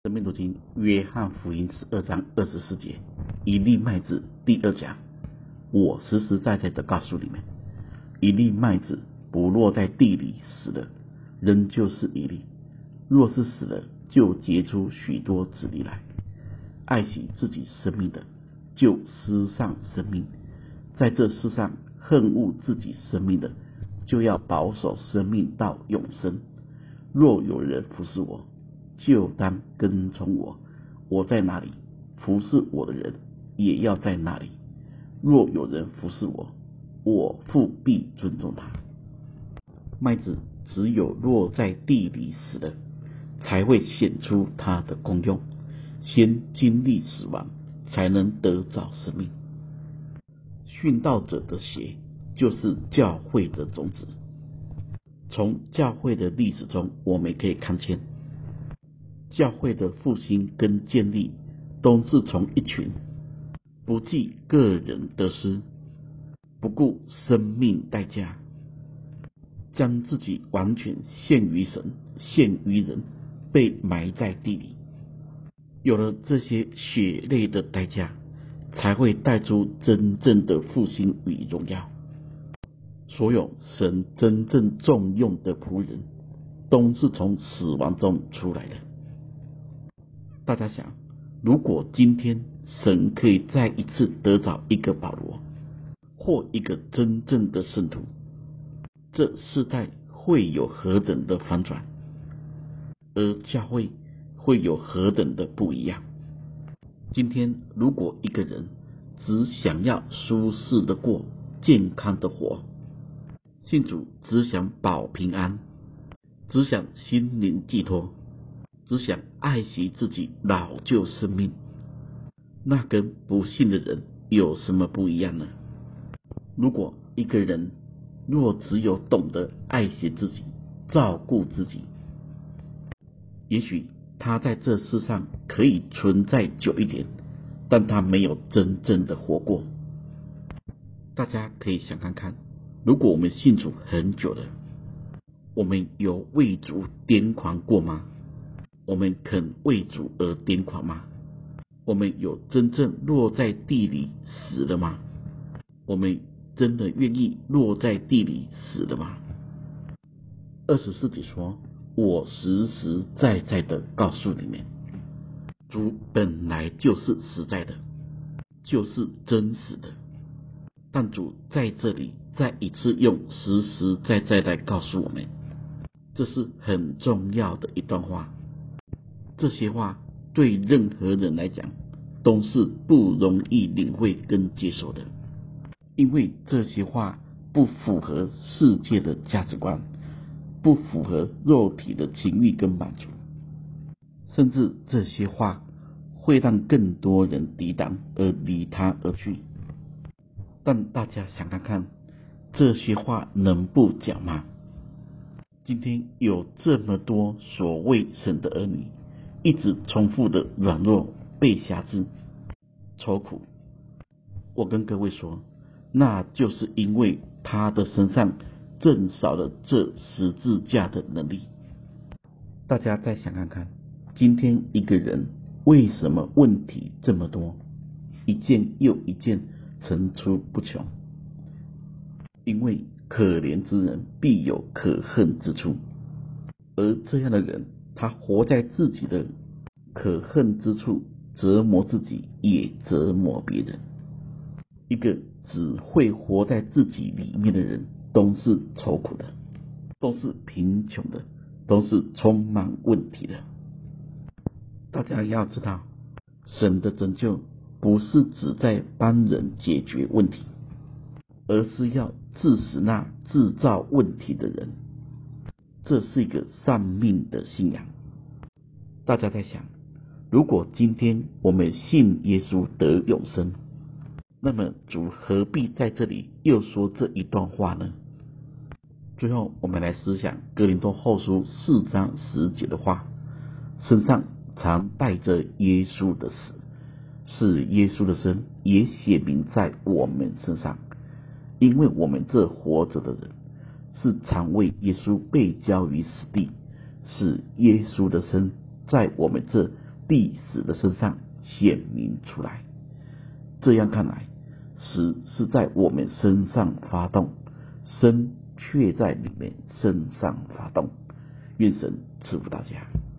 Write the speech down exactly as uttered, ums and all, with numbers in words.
生命读经约翰福音十二章二十四节，一粒麦子第二讲。我实实在在的告诉你们，一粒麦子不落在地里死了，仍旧是一粒；若是死了，就结出许多子粒来。爱惜自己生命的，就失丧生命；在这世上恨恶自己生命的，就要保守生命到永生。若有人服侍我，就当跟从我，我在哪里，服侍我的人也要在那里。若有人服侍我，我父必尊重他。麦子只有落在地里死了，才会显出它的功用，先经历死亡，才能得着生命。殉道者的血就是教会的种子。从教会的历史中，我们可以看见，教会的复兴跟建立都是从一群不计个人得失，不顾生命代价，将自己完全献于神，献于人，被埋在地里。有了这些血泪的代价，才会带出真正的复兴与荣耀。所有神真正重用的仆人，都是从死亡中出来的。大家想，如果今天神可以再一次得着一个保罗，或一个真正的圣徒，这世代会有何等的反转，而教会会有何等的不一样。今天如果一个人只想要舒适的过，健康的活，信主只想保平安，只想心灵寄托，只想爱惜自己老旧生命，那跟不信的人有什么不一样呢？如果一个人若只有懂得爱惜自己，照顾自己，也许他在这世上可以存在久一点，但他没有真正的活过。大家可以想看看，如果我们信主很久了，我们有为主癫狂过吗？我们肯为主而癫狂吗？我们有真正落在地里死了吗？我们真的愿意落在地里死了吗？二十四节说，我实实在在的告诉你们，主本来就是实在的，就是真实的。但主在这里再一次用实实在在来告诉我们，这是很重要的一段话。这些话对任何人来讲都是不容易领会跟接受的，因为这些话不符合世界的价值观，不符合肉体的情欲跟满足，甚至这些话会让更多人抵挡而离他而去。但大家想看看，这些话能不讲吗？今天有这么多所谓神的儿女，一直重复的软弱、被辖制、愁苦。我跟各位说，那就是因为他的身上正少了这十字架的能力。大家再想看看，今天一个人为什么问题这么多，一件又一件层出不穷？因为可怜之人必有可恨之处，而这样的人，他活在自己的可恨之处，折磨自己，也折磨别人。一个只会活在自己里面的人，都是愁苦的，都是贫穷的，都是充满问题的。大家要知道，神的拯救不是只在帮人解决问题，而是要治死那制造问题的人。这是一个丧命的信仰。大家在想，如果今天我们信耶稣得永生，那么主何必在这里又说这一段话呢？最后我们来思想哥林多后书四章十节的话，身上常带着耶稣的死，是耶稣的生也显明在我们身上，因为我们这活着的人是常为耶稣被交于死地，是耶稣的生在我们这地死的身上显明出来。这样看来，死是在我们身上发动，生却在你们身上发动。愿神赐福大家。